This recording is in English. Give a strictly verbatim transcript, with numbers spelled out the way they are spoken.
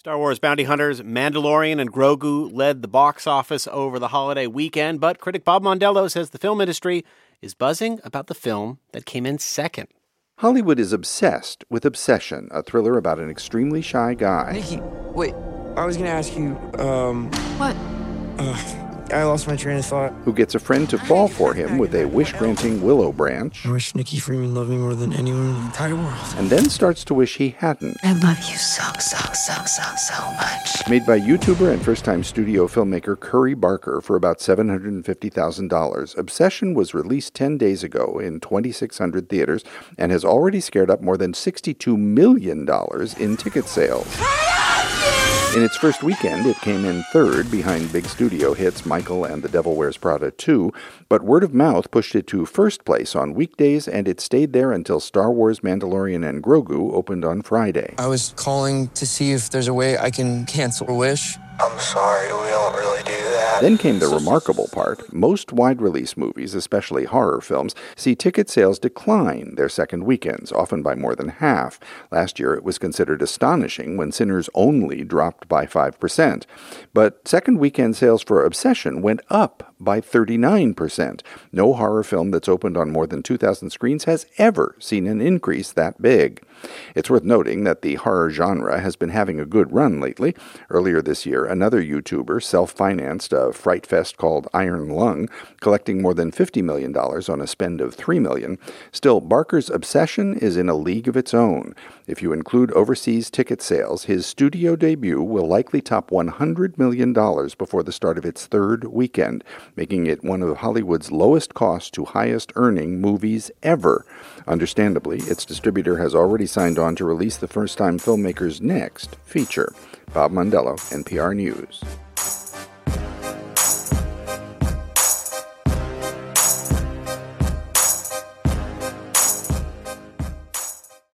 Star Wars Bounty Hunters, Mandalorian, and Grogu led the box office over the holiday weekend, but critic Bob Mondello says the film industry is buzzing about the film that came in second. Hollywood is obsessed with Obsession, a thriller about an extremely shy guy. Nikki, wait, I was going to ask you, um... What? Uh, I lost my train of thought. Who gets a friend to fall for him with a wish-granting willow branch. I wish Nikki Freeman loved me more than anyone in the entire world. And then starts to wish he hadn't. I love you so, so, so, so, so much. Made by YouTuber and first-time studio filmmaker Curry Barker for about seven hundred fifty thousand dollars, Obsession was released ten days ago in twenty-six hundred theaters and has already scared up more than sixty-two million dollars in ticket sales. In its first weekend, it came in third behind big studio hits Michael and The Devil Wears Prada two, but word of mouth pushed it to first place on weekdays, and it stayed there until Star Wars Mandalorian and Grogu opened on Friday. I was calling to see if there's a way I can cancel a wish. I'm sorry, we don't really do that. Then came the remarkable part. Most wide-release movies, especially horror films, see ticket sales decline their second weekends, often by more than half. Last year, it was considered astonishing when Sinners only dropped by five percent. But second weekend sales for Obsession went up by thirty-nine percent. No horror film that's opened on more than two thousand screens has ever seen an increase that big. It's worth noting that the horror genre has been having a good run lately. Earlier this year, another YouTuber self-financed a fright fest called Iron Lung, collecting more than fifty million dollars on a spend of three million dollars. Still, Barker's Obsession is in a league of its own. If you include overseas ticket sales, his studio debut will likely top one hundred million dollars before the start of its third weekend, making it one of Hollywood's lowest cost to highest earning movies ever. Understandably, its distributor has already signed on to release the first-time filmmaker's next feature. Bob Mondello, N P R News.